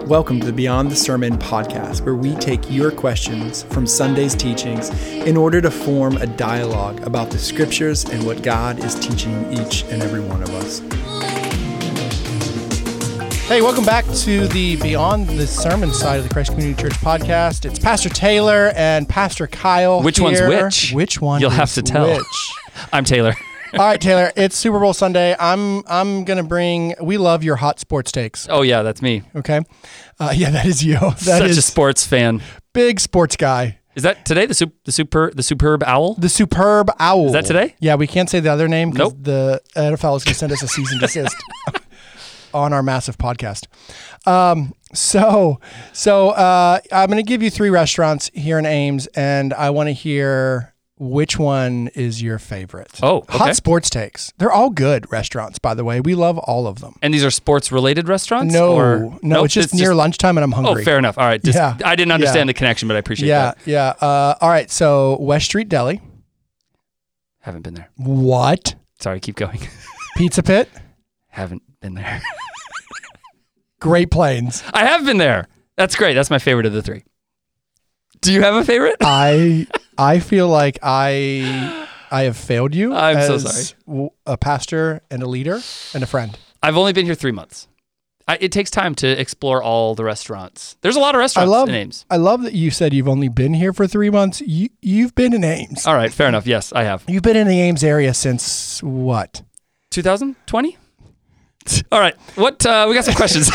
Welcome to the Beyond the Sermon podcast, where we take your questions from Sunday's teachings in order to form a dialogue about the scriptures and what God is teaching each and every one of us. Hey, welcome back to the Beyond the Sermon side of the Christ Community Church podcast. It's Pastor Taylor and Pastor Kyle. Which here. one's which? Which one? You'll have to tell. Which? I'm Taylor. All right, Taylor. It's Super Bowl Sunday. I'm gonna bring. We love your hot sports takes. Oh yeah, that's me. Okay. Yeah, that is you. That Such is a sports fan. big sports guy. Is that today? The superb owl. The superb owl. Is that today? Yeah, we can't say the other name because Nope. the NFL is gonna send us a cease and desist on our massive podcast. So I'm gonna give you 3 restaurants here in Ames, and I want to hear which one is your favorite. Oh, okay. Hot sports takes. They're all good restaurants, by the way. We love all of them. And these are sports-related restaurants? No, Nope, it's just near lunchtime and I'm hungry. Oh, fair enough. All right. Yeah. I didn't understand Yeah. the connection, but I appreciate Yeah, that. yeah. All right, so West Street Deli. Haven't been there. What? Sorry, keep going. Pizza Pit. Haven't been there. Great Plains. I have been there. That's great. That's my favorite of the 3. Do you have a favorite? I feel like I have failed you I'm so as a pastor and a leader and a friend. I've only been here 3 months. It takes time to explore all the restaurants. There's a lot of restaurants in Ames. I love that you said you've only been here for 3 months. You've been in Ames. All right, fair enough. Yes, I have. You've been in the Ames area since what? 2020? All right. What? We got some questions.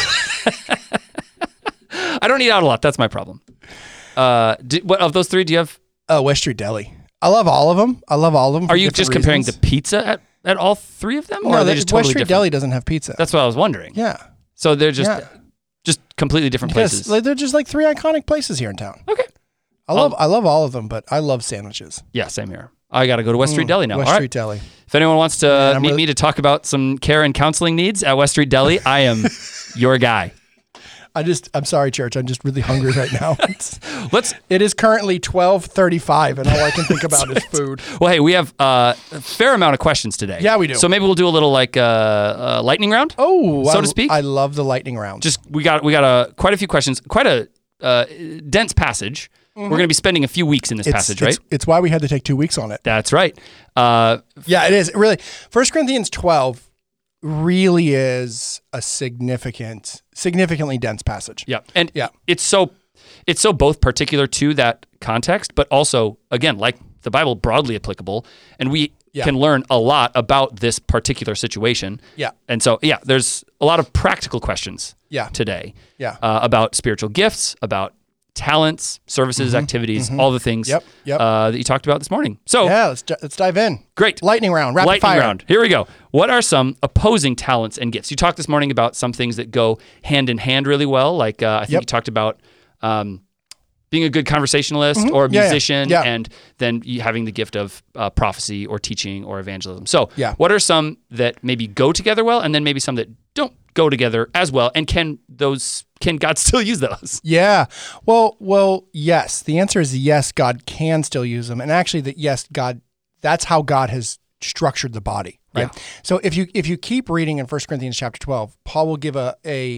I don't eat out a lot. That's my problem. What of those 3 do you have? West Street Deli. I love all of them. Are you just comparing the pizza at all 3 of them? Or No, are they just West totally Street different? Deli doesn't have pizza. That's what I was wondering. Yeah. So they're just Yeah. just completely different places. Yes, they're just like 3 iconic places here in town. Okay. I love all of them, but I love sandwiches. Yeah, same here. I got to go to West Street Deli now. West all right. Street Deli. If anyone wants to Man, meet me to talk about some care and counseling needs at West Street Deli, I am your guy. I'm sorry, church. I'm just really hungry right now. Let's. It is currently 12:35, and all I can think about is food. Well, hey, we have a fair amount of questions today. Yeah, we do. So maybe we'll do a little like lightning round. Oh, so to speak. I love the lightning round. Just we got quite a few questions, quite a dense passage. We're going to be spending a few weeks in this passage, right? It's why we had to take 2 weeks on it. That's right. Yeah, it is. Really, 1 Corinthians 12 really is a significantly dense passage. Yeah, and Yeah. it's so both particular to that context, but also again, like the Bible, broadly applicable, and we can learn a lot about this particular situation. Yeah. And so there's a lot of practical questions. Yeah. Today. Yeah. About spiritual gifts, about talents, services, activities, all the things Yep. that you talked about this morning. So Yeah, let's dive in. great. Lightning round, rapid Lightning fire. round. Here we go. What are some opposing talents and gifts? You talked this morning about some things that go hand in hand really well. Like I think you talked about being a good conversationalist or a musician, Yeah. and then you having the gift of prophecy or teaching or evangelism. So Yeah. what are some that maybe go together well, and then maybe some that don't go together as well? And can God still use those? Yeah. Well, yes. The answer is yes, God can still use them. And actually that's how God has structured the body, right? Yeah. So if you keep reading in 1 Corinthians chapter 12, Paul will give a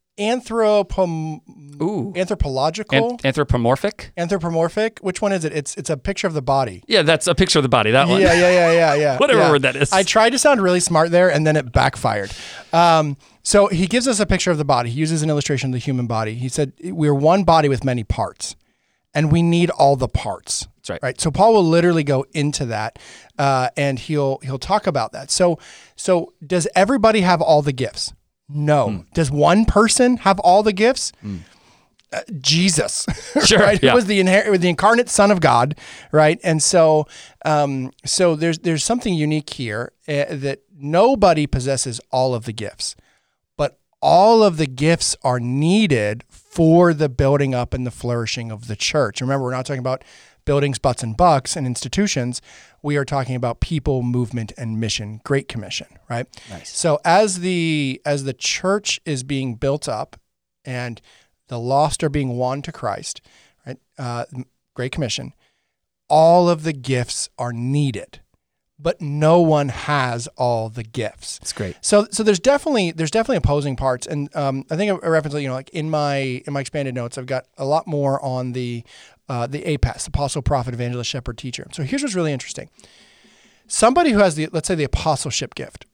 anthropomorphic. Which one is it? It's a picture of the body. Yeah, that's a picture of the body, that one. Yeah. Whatever word that is. I tried to sound really smart there, and then it backfired. So he gives us a picture of the body. He uses an illustration of the human body. He said, we're one body with many parts, and we need all the parts. That's right. Right. So Paul will literally go into that, and he'll talk about that. So does everybody have all the gifts? No. Does one person have all the gifts? Jesus, Sure, right? yeah. Who was the incarnate Son of God, right? And so there's something unique here that nobody possesses all of the gifts, but all of the gifts are needed for the building up and the flourishing of the church. Remember, we're not talking about buildings, butts, and bucks and institutions. We are talking about people, movement, and mission. Great Commission, right? Nice. So as the church is being built up and the lost are being won to Christ, right? Great Commission. All of the gifts are needed, but no one has all the gifts. That's great. So there's definitely opposing parts, and I think a reference, like in my expanded notes, I've got a lot more on the APES, apostle, prophet, evangelist, shepherd, teacher. So here's what's really interesting. Somebody who has let's say the apostleship gift,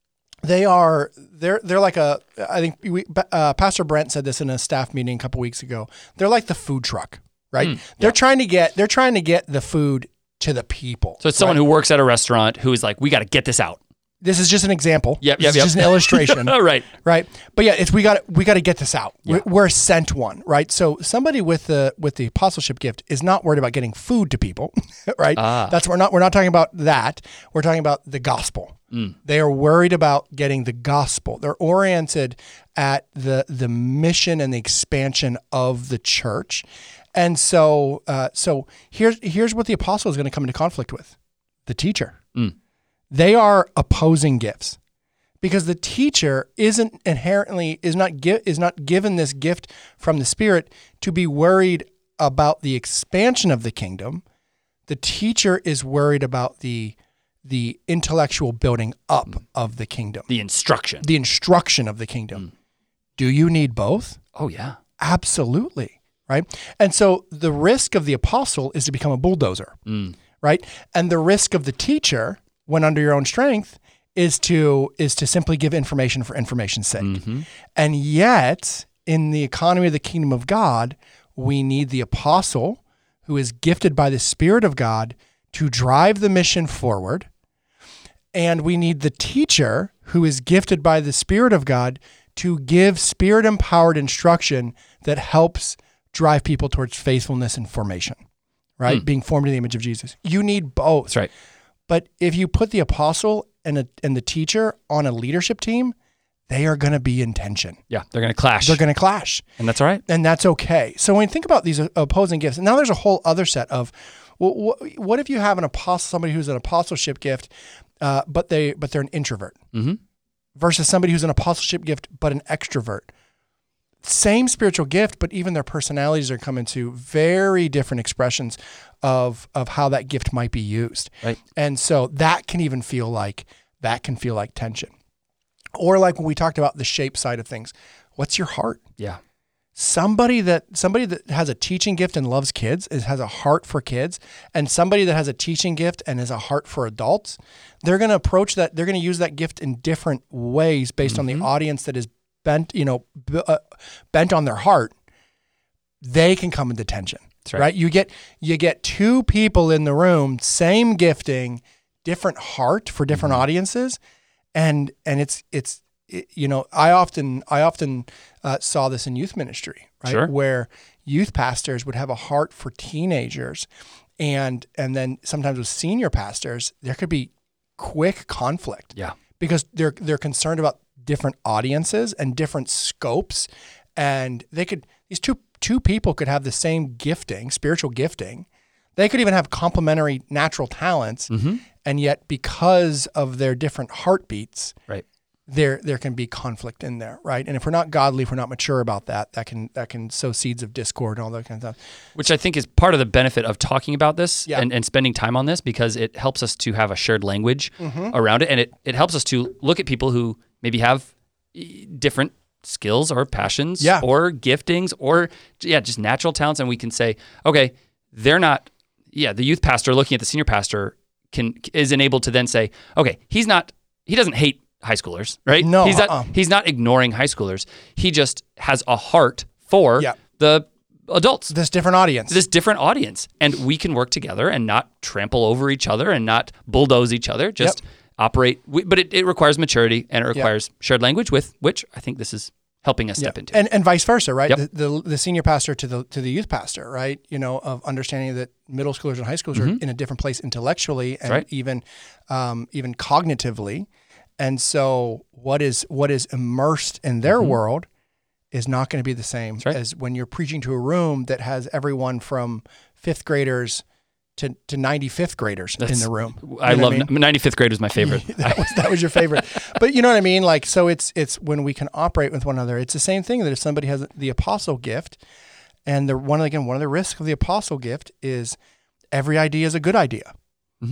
they're like I think Pastor Brent said this in a staff meeting a couple weeks ago. They're like the food truck, right? They're trying to get the food to the people. So it's someone who works at a restaurant who is like, we got to get this out. This is just an example. Yep. This is just an illustration. Right. But yeah, we got to get this out. Yeah. We're sent one, right? So somebody with the apostleship gift is not worried about getting food to people, right? We're not talking about that. We're talking about the gospel. They are worried about getting the gospel. They're oriented at the mission and the expansion of the church. And so here's what the apostle is going to come into conflict with: the teacher. They are opposing gifts, because the teacher is not given this gift from the Spirit to be worried about the expansion of the kingdom. The teacher is worried about the intellectual building up of the kingdom, the instruction of the kingdom. Do you need both? Oh yeah, absolutely. Right. And so the risk of the apostle is to become a bulldozer, right? And the risk of the teacher, when under your own strength, is to simply give information for information's sake. And yet, in the economy of the kingdom of God, we need the apostle, who is gifted by the Spirit of God to drive the mission forward. And we need the teacher, who is gifted by the Spirit of God to give Spirit-empowered instruction that helps drive people towards faithfulness and formation, right? Being formed in the image of Jesus. You need both. That's right. But if you put the apostle and the teacher on a leadership team, they are going to be in tension. Yeah, they're going to clash. And that's all right. And that's okay. So when you think about these opposing gifts, and now there's a whole other set of, what if you have somebody who's an apostleship gift, but they're an introvert, versus somebody who's an apostleship gift but an extrovert? Same spiritual gift, but even their personalities are coming to very different expressions of how that gift might be used. Right. And so that can even feel like tension. Or like when we talked about the shape side of things, what's your heart? Yeah. Somebody that has a teaching gift and loves kids, has a heart for kids, and somebody that has a teaching gift and has a heart for adults, they're going to approach that. They're going to use that gift in different ways based on the audience that is bent on their heart. They can come into tension. That's right. You get two people in the room, same gifting, different heart for different audiences, and it's I often saw this in youth ministry, right? Sure. Where youth pastors would have a heart for teenagers, and then sometimes with senior pastors there could be quick conflict. Yeah. Because they're concerned about different audiences and different scopes, and these two people could have the same gifting, spiritual gifting. They could even have complementary natural talents, and yet because of their different heartbeats, right, there can be conflict in there, right? And if we're not godly, if we're not mature about that can sow seeds of discord and all that kind of stuff. Which I think is part of the benefit of talking about this and spending time on this, because it helps us to have a shared language around it, and it helps us to look at people who maybe have different skills or passions or giftings or just natural talents, and we can say, okay, they're not. Yeah, the youth pastor looking at the senior pastor is enabled to then say, okay, he doesn't hate high schoolers, right? No, he's not ignoring high schoolers. He just has a heart for the adults. This different audience. And we can work together and not trample over each other and not bulldoze each other, just operate. But it requires maturity, and it requires shared language, with which I think this is helping us step into. And vice versa, right? Yep. The senior pastor to the youth pastor, right? Of understanding that middle schoolers and high schoolers are in a different place intellectually and even cognitively. And so what is immersed in their world is not going to be the same as when you're preaching to a room that has everyone from fifth graders to 95th graders in the room. I love 95th grade was my favorite. that was your favorite. But you know what I mean? Like, so it's when we can operate with one another. It's the same thing that if somebody has the apostle gift, and one of the risks of the apostle gift is every idea is a good idea.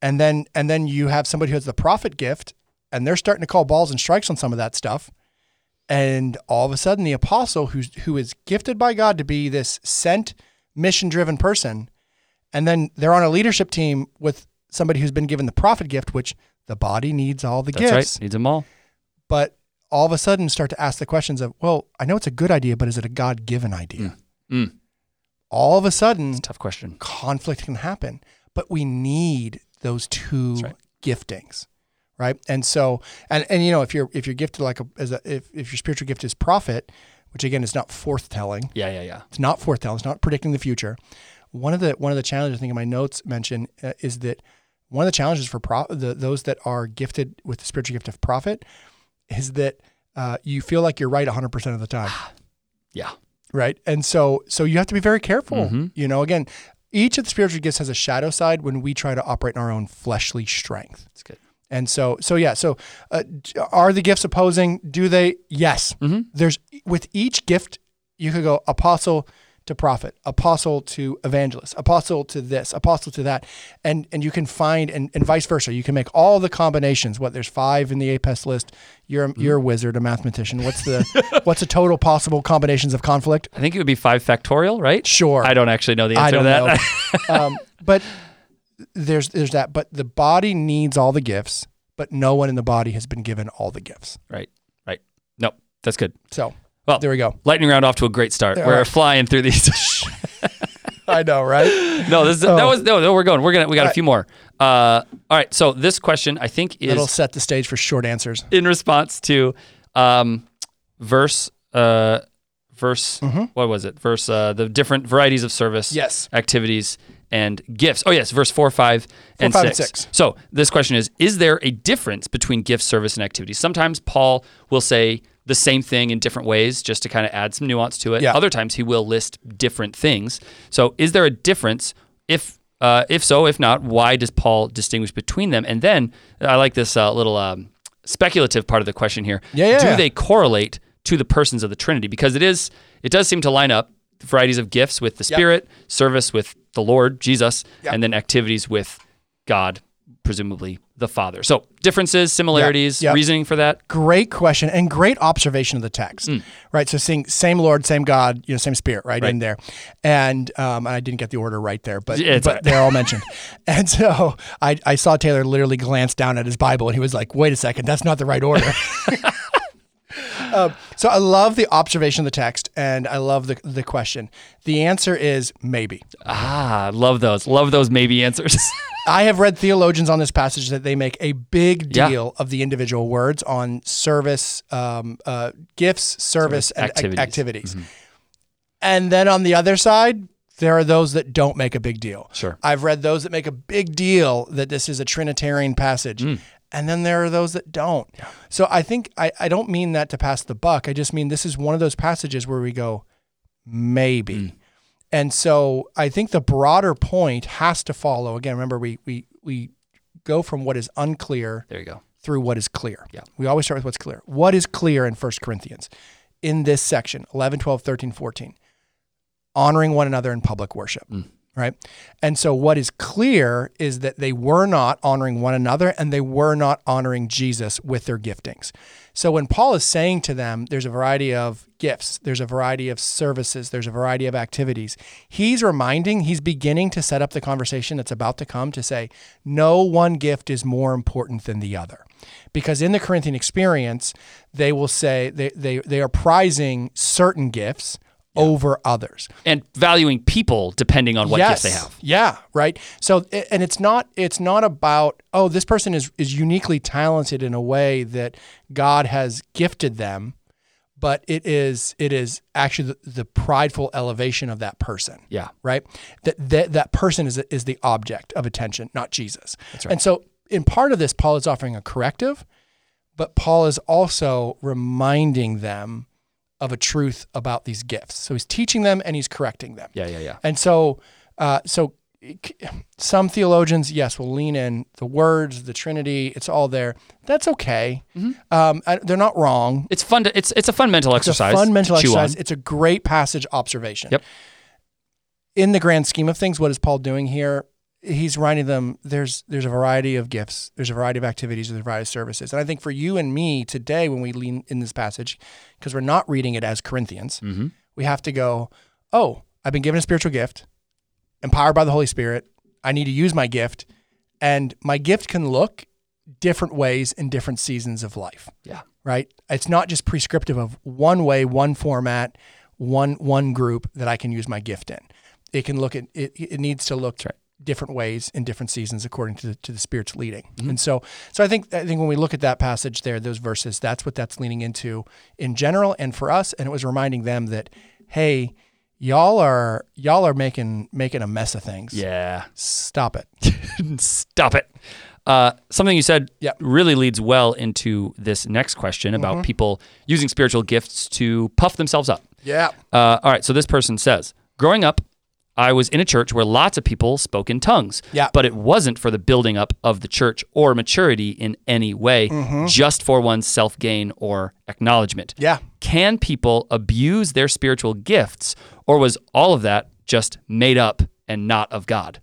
And then you have somebody who has the prophet gift, and they're starting to call balls and strikes on some of that stuff. And all of a sudden, the apostle who is gifted by God to be this sent, mission-driven person, and then they're on a leadership team with somebody who's been given the prophet gift, which the body needs all the gifts. That's right, needs them all. But all of a sudden start to ask the questions of, well, I know it's a good idea, but is it a God-given idea? All of a sudden, it's a tough question. Conflict can happen, but we need those two giftings, right? And so, and if you're gifted if your spiritual gift is prophet, which again is not forthtelling. Yeah. It's not forthtelling. It's not predicting the future. One of the challenges I think in my notes mention is that one of the challenges for those that are gifted with the spiritual gift of prophet is that you feel like you're right 100% of the time. Yeah. Right. And so you have to be very careful. Again, each of the spiritual gifts has a shadow side when we try to operate in our own fleshly strength. That's good. And so are the gifts opposing? Do they? Yes. There's with each gift, you could go apostle to prophet, apostle to evangelist, apostle to this, apostle to that. And you can find, and vice versa. You can make all the combinations. There's 5 in the APES list. You're a wizard, a mathematician. what's the total possible combinations of conflict? I think it would be 5 factorial, right? Sure. I don't actually know the answer to that. But there's that. But the body needs all the gifts, but no one in the body has been given all the gifts. Right. Nope. That's good. So, well, there we go. Lightning round off to a great start. We're flying through these. I know, right? No, we're going. We got a few more. All right. So this question I think is it'll set the stage for short answers. In response to verse. What was it? Verse the different varieties of service, activities, and gifts. Oh yes, verse 4, 5, and 6. So this question is there a difference between gift, service, and activities? Sometimes Paul will say the same thing in different ways just to kind of add some nuance to it. Yeah. Other times he will list different things. So is there a difference? If so, if not, why does Paul distinguish between them? And then I like this little speculative part of the question here. Do they correlate to the persons of the Trinity? Because it does seem to line up varieties of gifts with the Spirit, service with the Lord, Jesus, and then activities with God, presumably the Father. So differences, similarities, reasoning for that? Great question and great observation of the text, right? So seeing same Lord, same God, same Spirit, right in there. And I didn't get the order right there, but they're all mentioned. And so I saw Taylor literally glance down at his Bible and he was like, wait a second, that's not the right order. So I love the observation of the text, and I love the question. The answer is maybe. Love those maybe answers. I have read theologians on this passage that they make a big deal of the individual words on service, gifts, service, and activities. And then on the other side, there are those that don't make a big deal. Sure. I've read those that make a big deal that this is a Trinitarian passage. And then there are those that don't. Yeah. So I think I don't mean that to pass the buck. I just mean this is one of those passages where we go, maybe. And so I think the broader point has to follow. Again, remember, we go from what is unclear through what is clear. Yeah. We always start with what's clear. What is clear in 1 Corinthians? In this section, 11, 12, 13, 14, honoring one another in public worship. Right? And so what is clear is that they were not honoring one another and they were not honoring Jesus with their giftings. So when Paul is saying to them, there's a variety of gifts, there's a variety of services, there's a variety of activities, he's beginning to set up the conversation that's about to come to say, no one gift is more important than the other. Because in the Corinthian experience, they will say they are prizing certain gifts over others. And valuing people depending on what gifts they have. Yeah, right. So, and it's not about, this person is uniquely talented in a way that God has gifted them, but it is actually the prideful elevation of that person. Yeah. Right? That person is the object of attention, not Jesus. That's right. And so in part of this, Paul is offering a corrective, but Paul is also reminding them of a truth about these gifts. So he's teaching them and he's correcting them. Yeah. And so some theologians, will lean in the words, the Trinity, it's all there. That's okay. They're not wrong. It's fun. It's a fun mental exercise. It's a fun mental exercise. It's a great passage observation. Yep. In the grand scheme of things, what is Paul doing here? he's reminding them there's a variety of gifts, there's a variety of activities, there's a variety of services. And I think for you and me today, when we lean in this passage, because we're not reading it as Corinthians, we have to go, oh, I've been given a spiritual gift, empowered by the Holy Spirit. I need to use my gift, and my gift can look different ways in different seasons of life. Yeah. Right? It's not just prescriptive of one way, one format, one group that I can use my gift in. It can look at it. It needs to look different ways in different seasons according to the Spirit's leading. And so I think when we look at that passage there, those verses, that's what that's leaning into in general and for us. And it was reminding them that, hey, y'all are making a mess of things. Yeah. Stop it. Stop it. Something you said really leads well into this next question about people using spiritual gifts to puff themselves up. Yeah. All right. So this person says, growing up, I was in a church where lots of people spoke in tongues, but it wasn't for the building up of the church or maturity in any way, just for one's self-gain or acknowledgement. Yeah. Can people abuse their spiritual gifts, or was all of that just made up and not of God?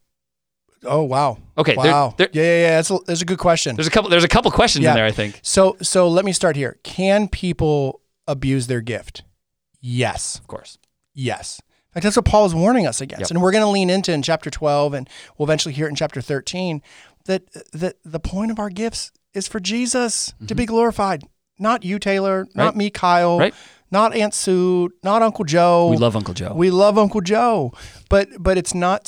Oh, wow. Okay. Wow. Yeah. That's a good question. There's a couple questions in there, I think. So let me start here. Can people abuse their gift? Yes. Of course. Yes. In fact, that's what Paul is warning us against. And we're going to lean into in chapter 12, and we'll eventually hear it in chapter 13, that the point of our gifts is for Jesus to be glorified. Not you, Taylor, not me, Kyle, not Aunt Sue, not Uncle Joe. We love Uncle Joe. We love Uncle Joe. But it's not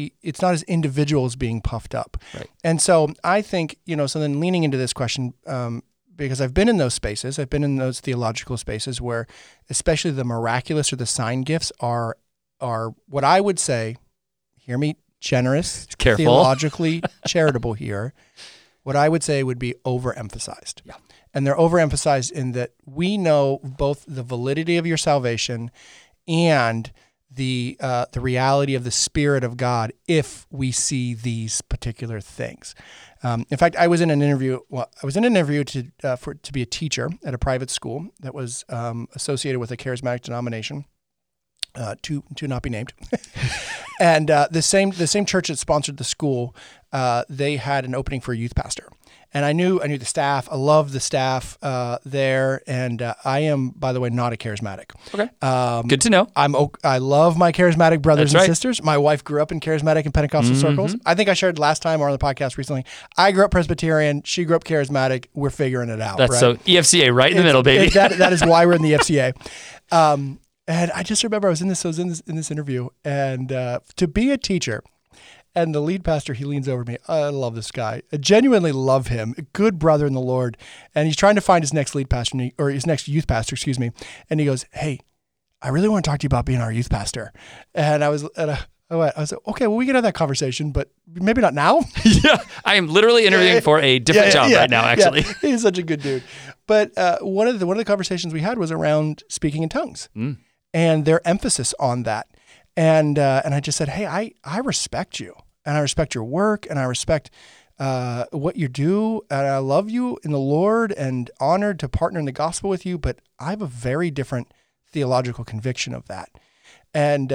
as individuals being puffed up. Right. And so I think, so then leaning into this question, because I've been in those spaces, I've been in those theological spaces where especially the miraculous or the sign gifts are what I would say, hear me, generous, careful, theologically charitable here, what I would say would be overemphasized. Yeah. And they're overemphasized in that we know both the validity of your salvation and the reality of the Spirit of God if we see these particular things. In fact, I was in an interview to be a teacher at a private school that was associated with a charismatic denomination. To not be named, and the same church that sponsored the school, they had an opening for a youth pastor, and I knew the staff. I love the staff there, and I am, by the way, not a charismatic. Okay, good to know. I love my charismatic brothers and sisters. My wife grew up in charismatic and Pentecostal circles. I think I shared last time or on the podcast recently. I grew up Presbyterian. She grew up charismatic. We're figuring it out. That's so EFCA right in the middle, baby. That is why we're in the FCA. And I just remember I was in this interview, and to be a teacher, and the lead pastor, he leans over to me. I love this guy. I genuinely love him. A good brother in the Lord. And he's trying to find his next lead pastor, or his next youth pastor, excuse me. And he goes, "Hey, I really want to talk to you about being our youth pastor." And I was like, okay, well, we can have that conversation, but maybe not now. Yeah, I am literally interviewing for a different job right now, actually. Yeah. He's such a good dude. But one of the conversations we had was around speaking in tongues. And their emphasis on that. And I just said, hey, I respect you, and I respect your work, and I respect what you do, and I love you in the Lord and honored to partner in the gospel with you, but I have a very different theological conviction of that. And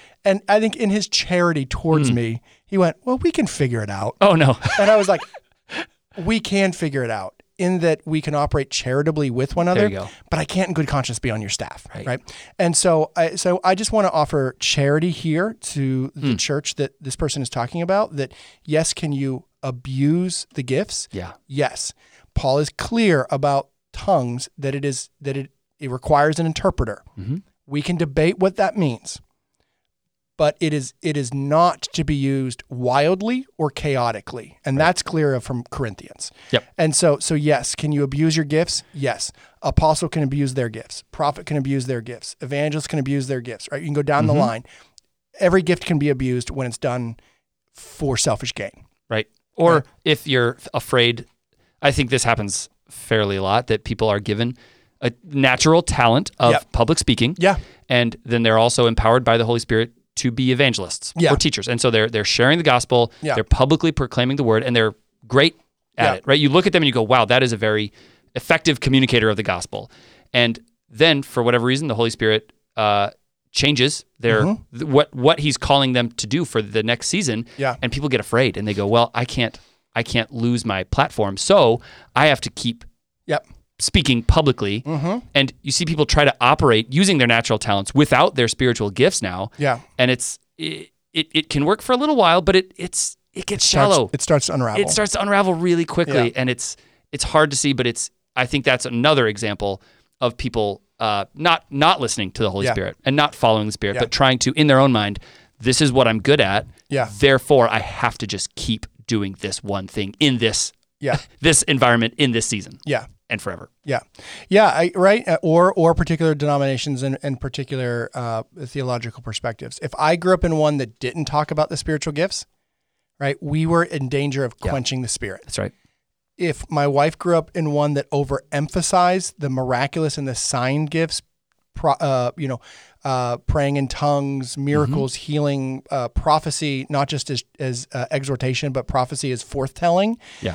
I think in his charity towards me, he went, well, we can figure it out. Oh, no. And I was like, we can figure it out, in that we can operate charitably with one another, but I can't in good conscience be on your staff, right? And so I just want to offer charity here to the church that this person is talking about, that yes, can you abuse the gifts? Yeah. Yes. Paul is clear about tongues, that it requires an interpreter. We can debate what that means, but it is not to be used wildly or chaotically. And that's clear from Corinthians. Yep. And so yes, can you abuse your gifts? Yes. Apostle can abuse their gifts. Prophet can abuse their gifts. Evangelist can abuse their gifts, right? You can go down the line. Every gift can be abused when it's done for selfish gain. Right. Or if you're afraid, I think this happens fairly a lot, that people are given a natural talent of public speaking. Yeah. And then they're also empowered by the Holy Spirit to be evangelists or teachers. And so they're sharing the gospel, they're publicly proclaiming the word, and they're great at it, right? You look at them and you go, wow, that is a very effective communicator of the gospel. And then for whatever reason, the Holy Spirit changes their what he's calling them to do for the next season. Yeah. And people get afraid and they go, well, I can't lose my platform, so I have to keep speaking publicly. And you see people try to operate using their natural talents without their spiritual gifts now. Yeah. And it can work for a little while, but it gets shallow. It starts to unravel. It starts to unravel really quickly, Yeah. and it's hard to see, but I think that's another example of people not listening to the Holy Spirit and not following the Spirit, but trying to, in their own mind, this is what I'm good at. Yeah. Therefore, I have to just keep doing this one thing in this this environment in this season. Yeah. And forever. Yeah. Yeah. Right. Or particular denominations and particular theological perspectives. If I grew up in one that didn't talk about the spiritual gifts, right, we were in danger of quenching the Spirit. That's right. If my wife grew up in one that overemphasized the miraculous and the sign gifts, praying in tongues, miracles, healing, prophecy, not just as exhortation, but prophecy as forthtelling. Yeah.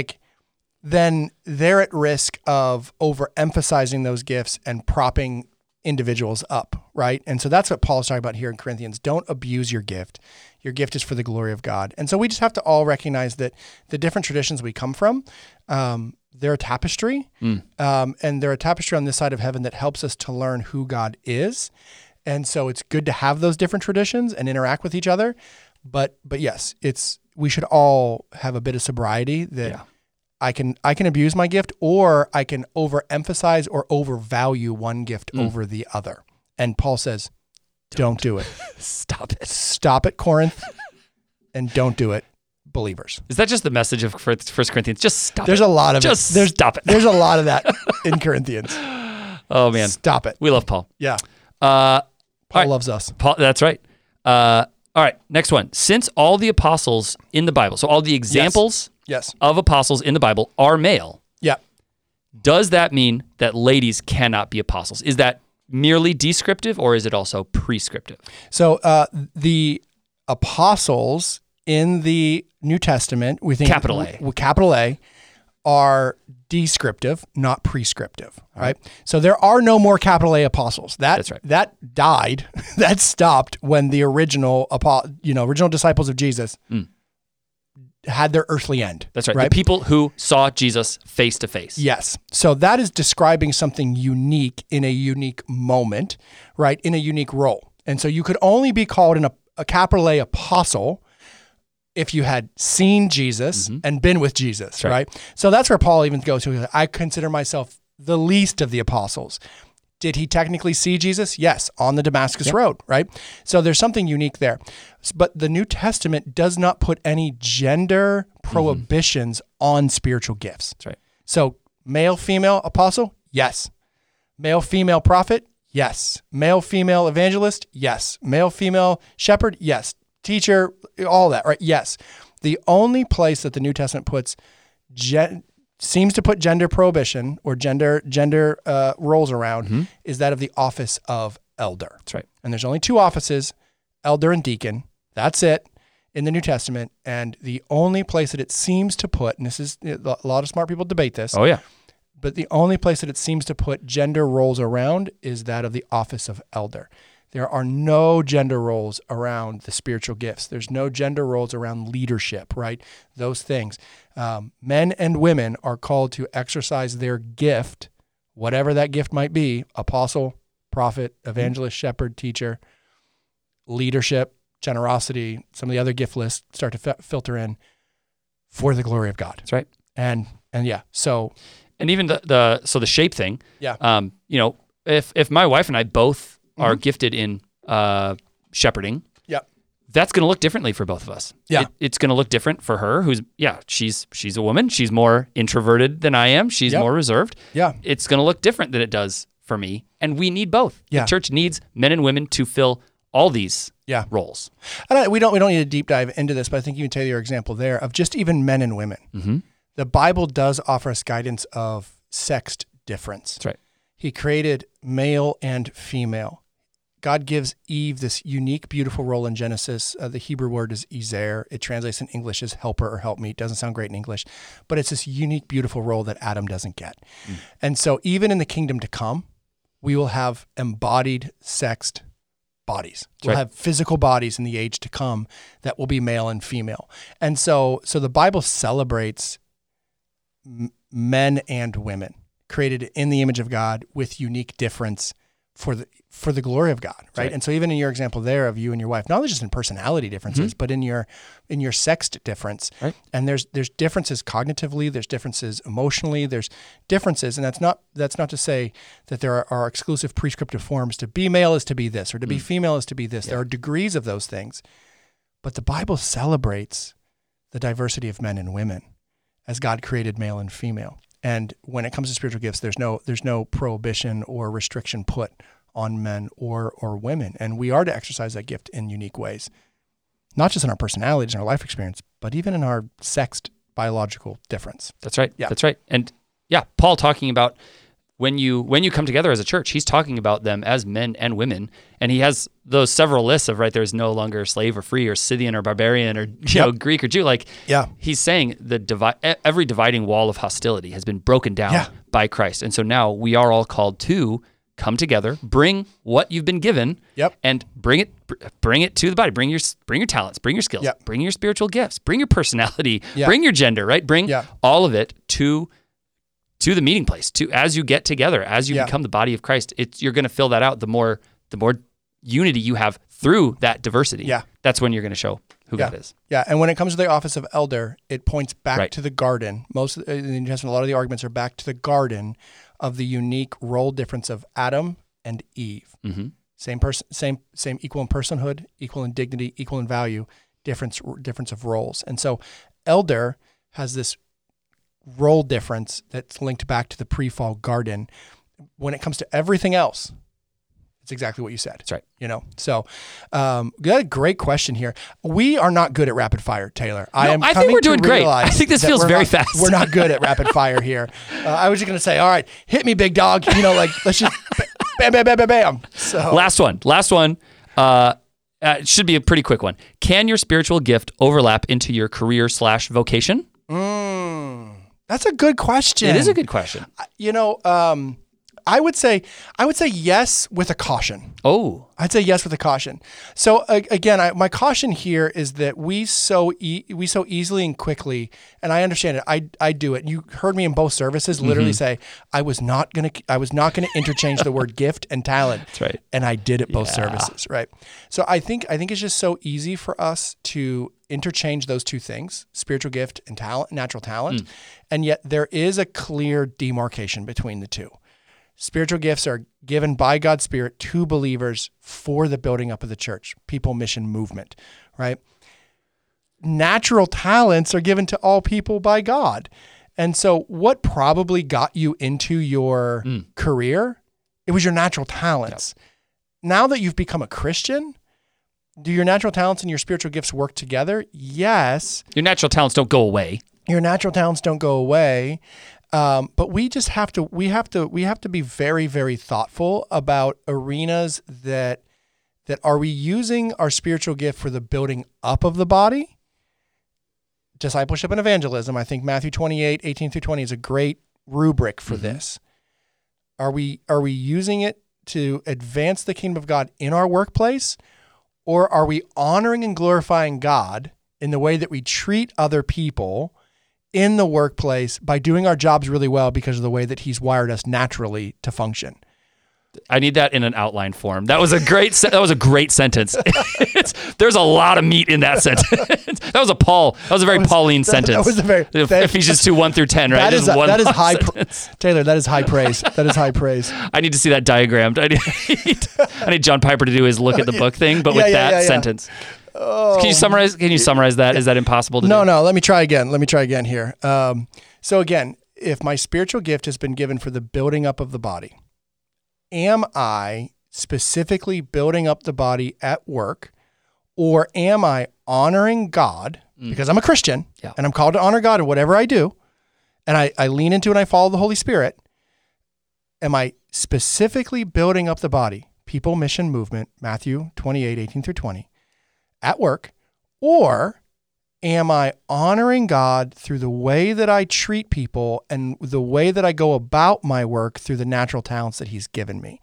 Then they're at risk of overemphasizing those gifts and propping individuals up, right? And so that's what Paul's talking about here in Corinthians. Don't abuse your gift. Your gift is for the glory of God. And so we just have to all recognize that the different traditions we come from, they're a tapestry, and they're a tapestry on this side of heaven that helps us to learn who God is. And so it's good to have those different traditions and interact with each other. But yes, we should all have a bit of sobriety that I can abuse my gift, or I can overemphasize or overvalue one gift over the other. And Paul says, don't do it. Stop it. Stop it, Corinth, and don't do it, believers. Is that just the message of 1 Corinthians? Just stop There's it. a lot of just it. Stop it. There's a lot of that in Corinthians. Oh, man. Stop it. We love Paul. Yeah. Paul loves us. Paul, that's right. All right, next one. Since all the apostles in the Bible, so all the examples of apostles in the Bible are male, does that mean that ladies cannot be apostles? Is that merely descriptive, or is it also prescriptive? So the apostles in the New Testament, we think Capital A, are descriptive, not prescriptive. Right. So there are no more capital A apostles. That's right. That died. That stopped when the original disciples of Jesus had their earthly end. That's right. The people who saw Jesus face to face. Yes. So that is describing something unique in a unique moment, right? In a unique role. And so you could only be called a capital A apostle if you had seen Jesus and been with Jesus, right? So that's where Paul even goes to. I consider myself the least of the apostles. Did he technically see Jesus? Yes, on the Damascus Road, right? So there's something unique there. But the New Testament does not put any gender prohibitions on spiritual gifts. That's right. So male, female apostle? Yes. Male, female prophet? Yes. Male, female evangelist? Yes. Male, female shepherd? Yes. Teacher, all that, right? Yes. The only place that the New Testament seems to put gender prohibition or gender roles around is that of the office of elder. That's right. And there's only two offices, elder and deacon. That's it in the New Testament. And the only place that it seems to put, and this is a lot of smart people debate this. Oh, yeah. But the only place that it seems to put gender roles around is that of the office of elder. There are no gender roles around the spiritual gifts. There's no gender roles around leadership, right? Those things. Men and women are called to exercise their gift, whatever that gift might be, apostle, prophet, evangelist, shepherd, teacher, leadership, generosity, some of the other gift lists start to filter in for the glory of God. That's right. And so... And even the shape thing, if my wife and I both are gifted in shepherding, that's going to look differently for both of us. Yeah. It's going to look different for her, she's a woman. She's more introverted than I am. She's more reserved. Yeah. It's going to look different than it does for me. And we need both. Yeah. The church needs men and women to fill all these roles. We don't need to deep dive into this, but I think you can take your example there of just even men and women. Mm-hmm. The Bible does offer us guidance of sexed difference. That's right. He created male and female. God gives Eve this unique, beautiful role in Genesis. The Hebrew word is ezer. It translates in English as helper or helpmeet. Doesn't sound great in English, but it's this unique, beautiful role that Adam doesn't get. And so even in the kingdom to come, we will have embodied sexed bodies. We'll have physical bodies in the age to come that will be male and female. And so the Bible celebrates men and women created in the image of God with unique difference for the glory of God, right? And so even in your example there of you and your wife, not only just in personality differences, but in your sex difference, right? And there's differences cognitively, there's differences emotionally, there's differences, and that's not to say that there are exclusive prescriptive forms. To be male is to be this, or to be female is to be this. There are degrees of those things, but the Bible celebrates the diversity of men and women as God created male and female. And when it comes to spiritual gifts, there's no prohibition or restriction put on men or women. And we are to exercise that gift in unique ways, not just in our personalities and our life experience, but even in our sexed biological difference. That's right. Yeah. That's right. And Paul talking about when you come together as a church, he's talking about them as men and women. And he has those several lists of, right, there's no longer slave or free or Scythian or barbarian or Greek or Jew. He's saying every dividing wall of hostility has been broken down by Christ. And so now we are all called to come together, bring what you've been given, and bring it to the body. Bring your talents, bring your skills, bring your spiritual gifts, bring your personality, bring your gender, right? Bring all of it to the meeting place. As you get together, as you become the body of Christ, you're going to fill that out. The more unity you have through that diversity, that's when you're going to show who God is. Yeah, and when it comes to the office of elder, it points back to the garden. Most in the New Testament, a lot of the arguments are back to the garden of the unique role difference of Adam and Eve. Mm-hmm. Same person, same equal in personhood, equal in dignity, equal in value, difference of roles. And so elder has this role difference that's linked back to the pre-fall garden. When it comes to everything else, it's exactly what you said. That's right. So got a great question here. We are not good at rapid fire, Taylor. I think we're doing great. I think this feels very fast. We're not good at rapid fire here. I was just going to say, all right, hit me, big dog. Let's just bam, bam, bam, bam, bam. So last one. It should be a pretty quick one. Can your spiritual gift overlap into your career/vocation? That's a good question. It is a good question. I would say yes with a caution. Oh. I'd say yes with a caution. So again, my caution here is that we so easily and quickly, and I understand it. I do it. You heard me in both services literally say I was not gonna interchange the word gift and talent. That's right. And I did it both services, right? So I think it's just so easy for us to interchange those two things, spiritual gift and talent, natural talent, and yet there is a clear demarcation between the two. Spiritual gifts are given by God's Spirit to believers for the building up of the church, people, mission, movement, right? Natural talents are given to all people by God. And so what probably got you into your career? It was your natural talents. Yep. Now that you've become a Christian, do your natural talents and your spiritual gifts work together? Yes. Your natural talents don't go away. Your natural talents don't go away. But we just have to be very, very thoughtful about arenas that are we using our spiritual gift for the building up of the body? Discipleship and evangelism. I think Matthew 28, 18 through 20 is a great rubric for this. Are we using it to advance the kingdom of God in our workplace? Or are we honoring and glorifying God in the way that we treat other people in the workplace by doing our jobs really well because of the way that he's wired us naturally to function? I need that in an outline form. That was a great sentence. There's a lot of meat in that sentence. That was a very Pauline sentence. That was a very Ephesians 2, 1 through 10, right? That is high Taylor, that is high praise. That is high praise. I need to see that diagrammed. I need John Piper to do his look at the book thing, but with that sentence. Oh. Can you summarize that? Is that impossible to do? No, let me try again here. So again, if my spiritual gift has been given for the building up of the body, am I specifically building up the body at work, or am I honoring God because I'm a Christian and I'm called to honor God in whatever I do, and I lean into and I follow the Holy Spirit? Am I specifically building up the body, people, mission, movement, Matthew 28, 18 through 20, at work, or am I honoring God through the way that I treat people and the way that I go about my work through the natural talents that he's given me?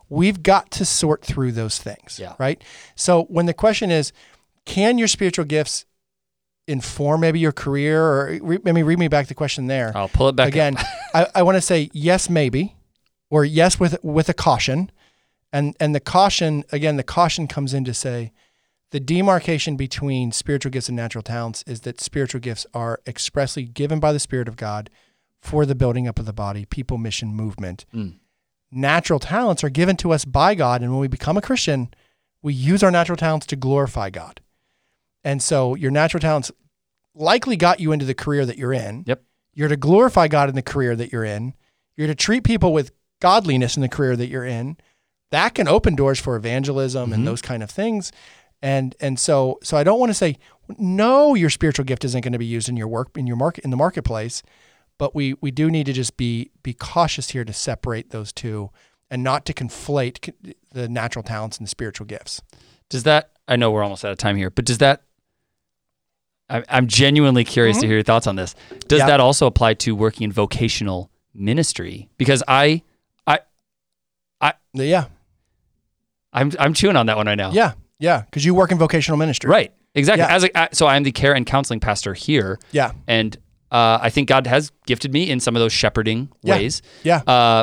we've got to sort through those things, right? So when the question is, can your spiritual gifts inform maybe your career, or maybe read me back the question there. I'll pull it back again. I want to say yes, maybe, or yes with a caution, and the caution comes in to say the demarcation between spiritual gifts and natural talents is that spiritual gifts are expressly given by the Spirit of God for the building up of the body, people, mission, movement. Natural talents are given to us by God, and when we become a Christian, we use our natural talents to glorify God. And so your natural talents likely got you into the career that you're in. Yep. You're to glorify God in the career that you're in. You're to treat people with godliness in the career that you're in. That can open doors for evangelism and those kind of things. And so I don't want to say, no, your spiritual gift isn't going to be used in your work, in the marketplace, but we do need to just be cautious here to separate those two and not to conflate the natural talents and the spiritual gifts. Does that, I know we're almost out of time here, but does that, I'm genuinely curious to hear your thoughts on this. Does that also apply to working in vocational ministry? Because I'm chewing on that one right now. Yeah, because you work in vocational ministry. Right, exactly. Yeah. So I'm the care and counseling pastor here. Yeah. And I think God has gifted me in some of those shepherding ways. Yeah.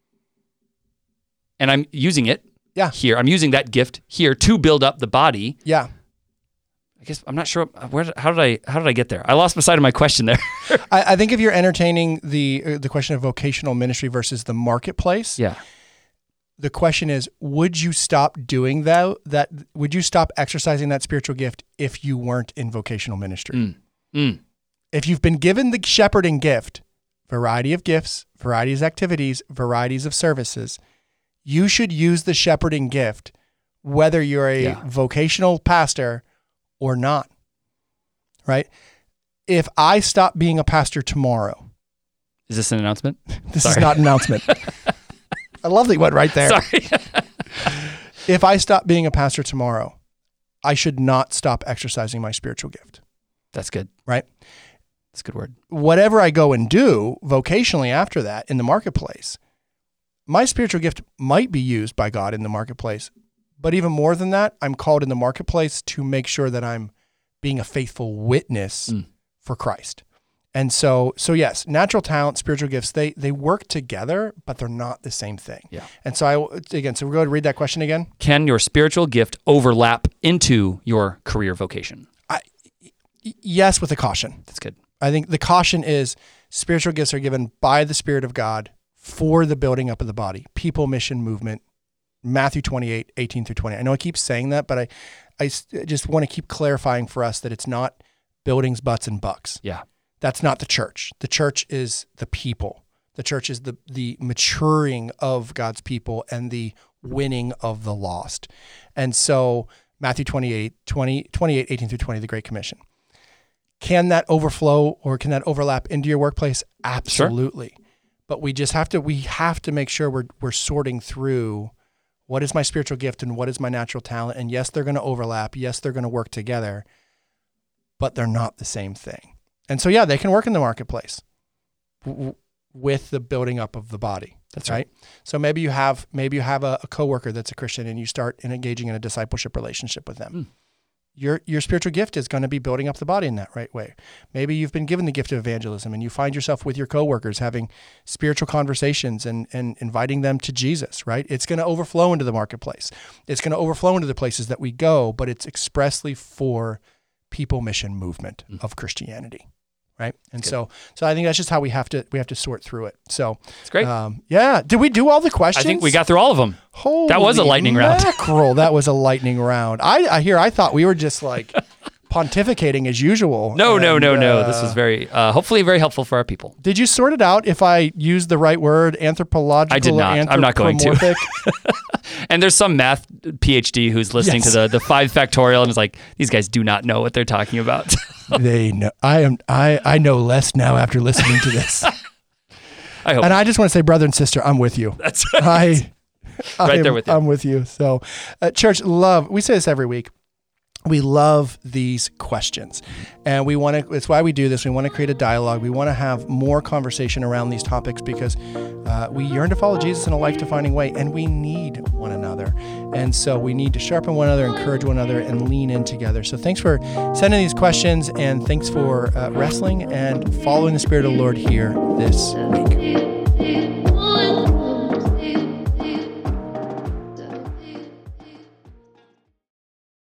And I'm using it here. I'm using that gift here to build up the body. Yeah. I guess I'm not sure how did I get there? I lost my side of my question there. I think if you're entertaining the question of vocational ministry versus the marketplace, the question is, would you stop doing that? Would you stop exercising that spiritual gift if you weren't in vocational ministry? If you've been given the shepherding gift, variety of gifts, varieties of activities, varieties of services, you should use the shepherding gift, whether you're a vocational pastor or not, right? If I stop being a pastor tomorrow. Is this an announcement? This is not an announcement. I love that you went right there. Sorry. If I stop being a pastor tomorrow, I should not stop exercising my spiritual gift. That's good. Right? That's a good word. Whatever I go and do vocationally after that in the marketplace, my spiritual gift might be used by God in the marketplace. But even more than that, I'm called in the marketplace to make sure that I'm being a faithful witness for Christ. And so yes, natural talent, spiritual gifts, they work together, but they're not the same thing. Yeah. And so so we're going to read that question again. Can your spiritual gift overlap into your career vocation? Yes, with a caution. That's good. I think the caution is spiritual gifts are given by the Spirit of God for the building up of the body, people, mission, movement. Matthew 28, 18 through 20. I know I keep saying that, but I just want to keep clarifying for us that it's not buildings, butts, and bucks. Yeah. That's not the church. The church is the people. The church is the maturing of God's people and the winning of the lost. And so Matthew 28, 18 through 20, the Great Commission. Can that overflow or can that overlap into your workplace? Absolutely. Sure. But we have to make sure we're sorting through what is my spiritual gift and what is my natural talent. And yes, they're going to overlap. Yes, they're going to work together, but they're not the same thing. And so, they can work in the marketplace with the building up of the body. That's right. So maybe you have a coworker that's a Christian and you start engaging in a discipleship relationship with them. Your spiritual gift is going to be building up the body in that right way. Maybe you've been given the gift of evangelism and you find yourself with your coworkers having spiritual conversations and inviting them to Jesus, right? It's going to overflow into the marketplace. It's going to overflow into the places that we go, but it's expressly for people, mission, movement of Christianity, right? And so I think that's just how we have to sort through it. So it's great. Did we do all the questions? I think we got through all of them. Holy that was a lightning mackerel. round. That was a lightning round. I thought we were just like pontificating as usual. No. This was hopefully very helpful for our people. Did you sort it out if I used the right word, anthropological? I did not. I'm not going to. And there's some math PhD who's listening to the 5 factorial and is like, these guys do not know what they're talking about. They know. I know less now after listening to this. I hope. And I just want to say, brother and sister, I'm with you. That's right. Right there with you. I'm with you. So, church, we say this every week. We love these questions, and it's why we do this. We want to create a dialogue. We want to have more conversation around these topics because we yearn to follow Jesus in a life-defining way, and we need one another. And so we need to sharpen one another, encourage one another, and lean in together. So thanks for sending these questions, and thanks for wrestling and following the Spirit of the Lord here this week.